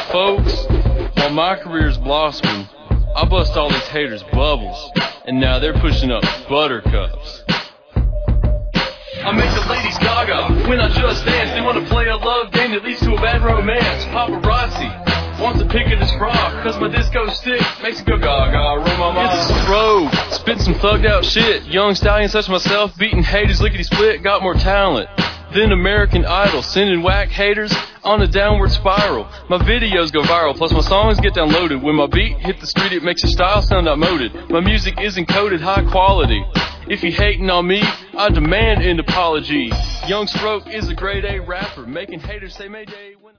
folks, while my career's blossoming, I bust all these haters' bubbles, and now they're pushing up buttercups. I make the ladies gaga when I just dance. They want to play a love game that leads to a bad romance. Paparazzi wants to pick at his bra, cause my disco stick makes it go gaga. Roll my mind. It's a strobe, spit some thugged out shit. Young stallions such as myself, beating haters lickety split. Got more talent than American Idol, sending whack haters on a downward spiral. My videos go viral, plus my songs get downloaded. When my beat hit the street, it makes your style sound outmoded. My music is encoded high quality. If you hating on me, I demand an apology. Young Stroke is a grade A rapper, making haters say Mayday.